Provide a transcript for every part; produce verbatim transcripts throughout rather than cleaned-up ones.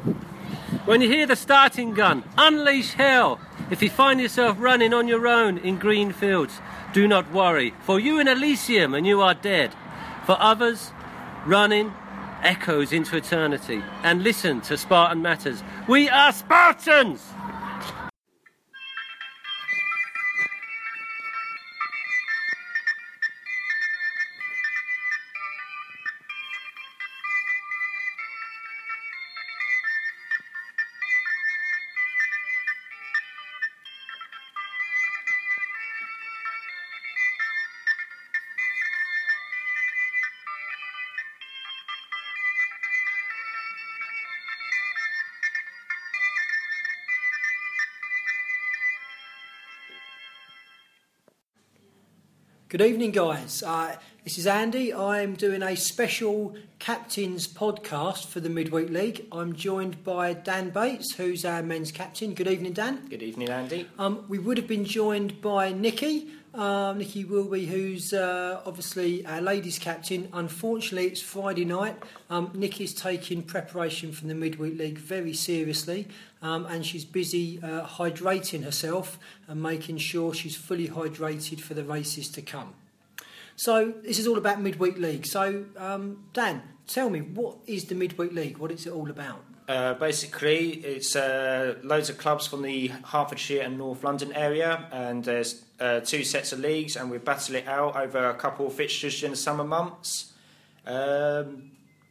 When you hear the starting gun, unleash hell. If you find yourself running on your own in green fields, do not worry, for you in Elysium and you are dead. For others, running echoes into eternity. And listen to Spartan Matters. We are Spartans! Good evening, guys. Uh, this is Andy. I'm doing a special captain's podcast for the Midweek League. I'm joined by Dan Bates, who's our men's captain. Good evening, Dan. Good evening, Andy. Um, we would have been joined by Nikki, um, Nikki Wilby, who's uh, obviously our ladies' captain. Unfortunately, it's Friday night. Um, Nikki's taking preparation from the Midweek League very seriously, um, and she's busy uh, hydrating herself and making sure she's fully hydrated for the races to come. So this is all about Midweek League. So um, Dan, tell me, what is the Midweek League? What is it all about? Uh, basically, it's uh, loads of clubs from the Hertfordshire and North London area, and there's uh, two sets of leagues, and we battle it out over a couple of fixtures during the summer months. Um,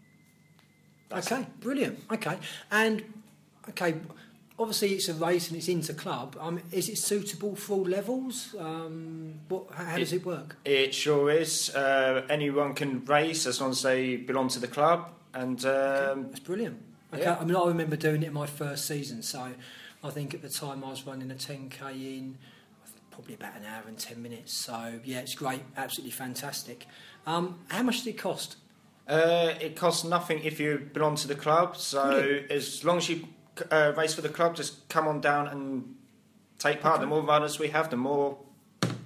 okay, it. Brilliant. Okay, and okay, obviously it's a race and it's inter-club. Um, is it suitable for all levels? Um, what, how, how does it work? It sure is. Uh, anyone can race as long as they belong to the club, and um, okay, that's brilliant. Okay, yeah. I mean, I remember doing it in my first season, so I think at the time I was running a ten K in probably about an hour and ten minutes. So yeah, it's great, absolutely fantastic. Um, how much did it cost? Uh, it costs nothing if you belong to the club. So brilliant. As long as you uh, race for the club, just come on down and take part. Okay. The more runners we have, the more points,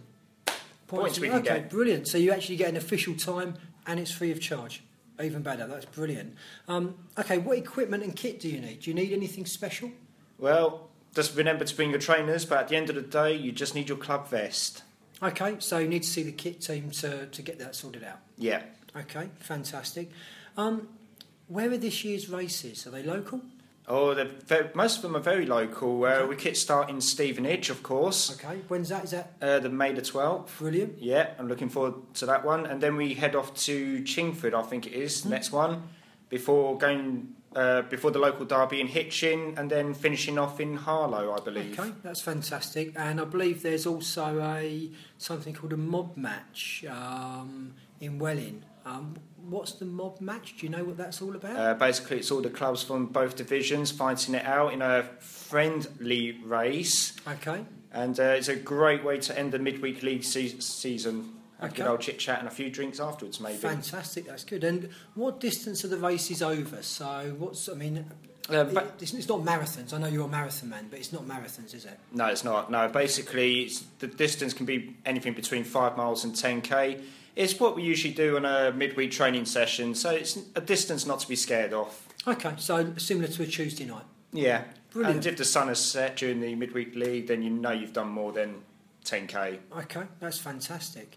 points we can okay, get. Brilliant. So you actually get an official time, and it's free of charge. Even better, that's brilliant. Um, okay, what equipment and kit do you need? Do you need anything special? Well, just remember to bring your trainers, but at the end of the day, you just need your club vest. Okay, so you need to see the kit team to, to get that sorted out. Yeah. Okay, fantastic. Um, where are this year's races? Are they local? Oh, very, most of them are very local. Uh, okay. We kit start in Stevenage, of course. Okay, when's that? Is that? Uh, the May the twelfth. Brilliant. Yeah, I'm looking forward to that one. And then we head off to Chingford, I think it is, mm-hmm. next one, before going uh, before the local derby in Hitchin, and then finishing off in Harlow, I believe. Okay, that's fantastic. And I believe there's also a something called a mob match um, in Welling. Um, what's the mob match? Do you know what that's all about? Uh, basically, it's all the clubs from both divisions fighting it out in a friendly race. Okay. And uh, it's a great way to end the midweek league se- season. Have okay. a good old chit chat and a few drinks afterwards, maybe. Fantastic, that's good. And what distance are the races over? So, what's I mean, uh, but, it, it's not marathons. I know you're a marathon man, but it's not marathons, is it? No, it's not. No, basically, it's, the distance can be anything between five miles and ten k. It's what we usually do on a midweek training session, so it's a distance not to be scared of. Okay, so similar to a Tuesday night. Yeah. Brilliant. And if the sun has set during the midweek league, then you know you've done more than ten k. Okay, that's fantastic.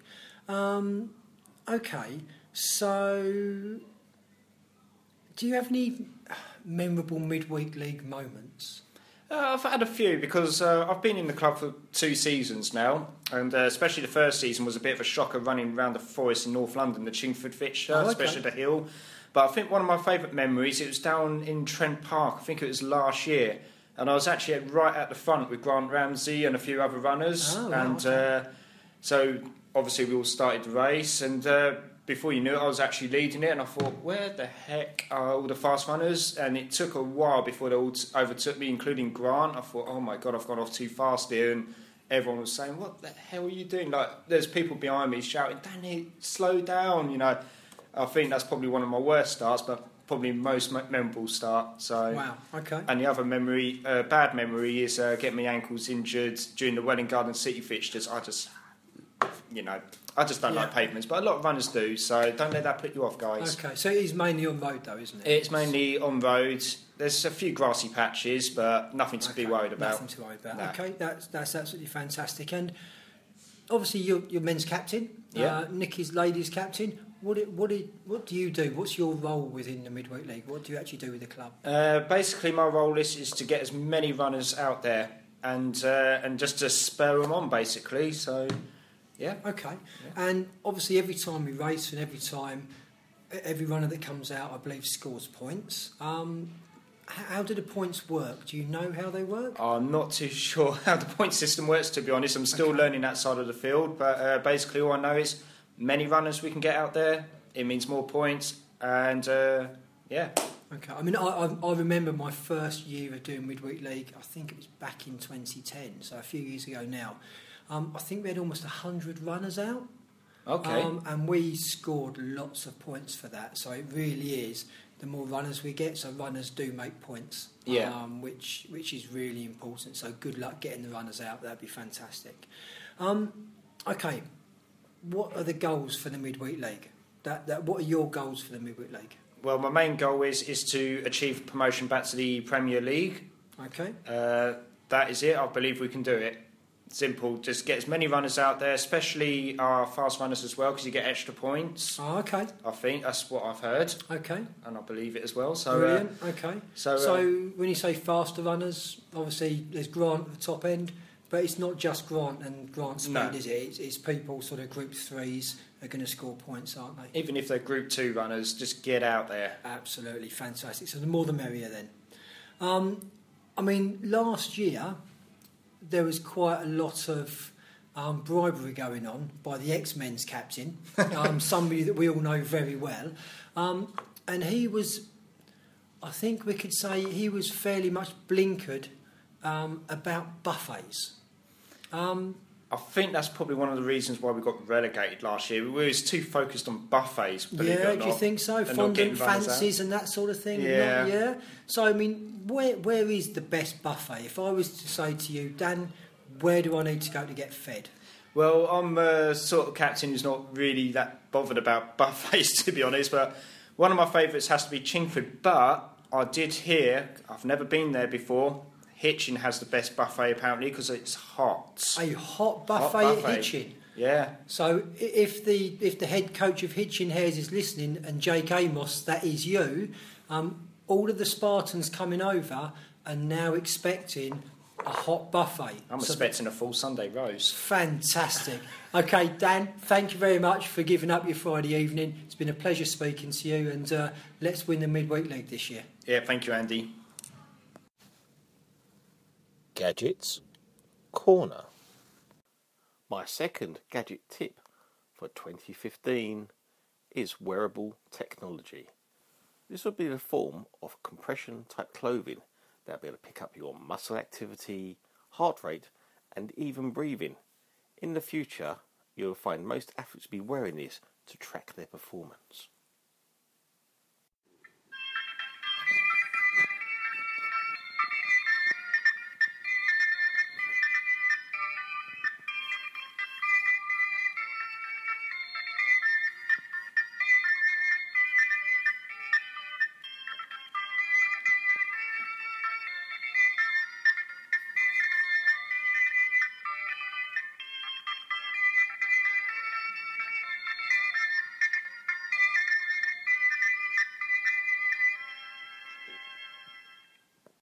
Um, okay, so do you have any memorable midweek league moments? Uh, I've had a few because uh, I've been in the club for two seasons now, and uh, especially the first season was a bit of a shocker running around the forest in North London, the Chingford fixture, oh, okay. especially the hill. But I think one of my favourite memories, it was down in Trent Park, I think it was last year, and I was actually right at the front with Grant Ramsey and a few other runners, oh, wow, and okay. uh, so obviously we all started the race, and uh, before you knew it, I was actually leading it, and I thought, where the heck are all the fast runners? And it took a while before they all t- overtook me, including Grant. I thought, oh my God, I've gone off too fast here, and everyone was saying, what the hell are you doing? Like, there's people behind me shouting, Danny, slow down, you know. I think that's probably one of my worst starts, but probably most memorable start. So, wow, okay. And the other memory, uh, bad memory, is uh, getting my ankles injured during the Welling Garden City fixtures. I just you know, I just don't Yeah. like pavements, but a lot of runners do, so don't let that put you off, guys. Okay, so it is mainly on road though, isn't it? It's mainly on roads. There's a few grassy patches, but nothing to Okay, be worried about. Nothing to worry about. No. Okay, that's that's absolutely fantastic. And obviously, you're, you're men's captain. Yeah. Uh, Nicky's ladies captain. What do, what do, what do you do? What's your role within the Midweek League? What do you actually do with the club? Uh, basically, my role is, is to get as many runners out there and uh, and just to spur them on, basically. So, yeah. Okay. Yeah. And obviously, every time we race and every time, every runner that comes out, I believe, scores points. Um, h- how do the points work? Do you know how they work? I'm not too sure how the point system works, to be honest. I'm still Okay. learning that side of the field, but uh, basically, all I know is many runners we can get out there. It means more points, and uh, yeah. Okay, I mean, I, I, I remember my first year of doing Midweek League, I think it was back in twenty ten, so a few years ago now. Um, I think we had almost one hundred runners out, Okay. um, and we scored lots of points for that, so it really is, the more runners we get, so runners do make points, Yeah. um, which, which is really important, so good luck getting the runners out, that'd be fantastic. Um, okay, what are the goals for the Midweek League? That, that, what are your goals for the Midweek League? Well, my main goal is is to achieve promotion back to the Premier League. Okay. Uh, that is it. I believe we can do it. Simple. Just get as many runners out there, especially our fast runners as well, because you get extra points. Oh, okay. I think that's what I've heard, Okay. and I believe it as well. So, Brilliant. Uh, okay. so, So, uh, when you say faster runners, obviously there's Grant at the top end, but it's not just Grant and Grant speed, No. is it? It's, it's people sort of group threes are going to score points, aren't they? even if they're Group Two runners, just get out there. Absolutely fantastic. So the more the merrier then. Um, I mean, last year there was quite a lot of um, bribery going on by the ex-men's captain, um, somebody that we all know very well, um, and he was, I think we could say, he was fairly much blinkered um, about buffets. Um, I think that's probably one of the reasons why we got relegated last year. We was too focused on buffets. Believe it yeah, or do you not, think so? and not Fondant getting runners out. fancies and that sort of thing. Yeah. Not, yeah. So I mean, where where is the best buffet? If I was to say to you, Dan, where do I need to go to get fed? Well, I'm a sort of captain who's not really that bothered about buffets, to be honest, but one of my favourites has to be Chingford. But I did hear, I've never been there before, Hitchin has the best buffet apparently because it's hot. A hot buffet, Hot at buffet. Hitchin. Yeah. So i- if the if the head coach of Hitchin Hares is listening, and Jake Amos, that is you, um, all of the Spartans coming over are now expecting a hot buffet. I'm So expecting a full Sunday roast. fantastic. Okay, Dan, thank you very much for giving up your Friday evening. It's been a pleasure speaking to you, and uh, let's win the Midweek League this year. Yeah, thank you, Andy. Gadgets Corner. My second gadget tip for twenty fifteen is wearable technology. This will be the form of compression type clothing that will be able to pick up your muscle activity, heart rate and even breathing. In the future, you'll find most athletes be wearing this to track their performance.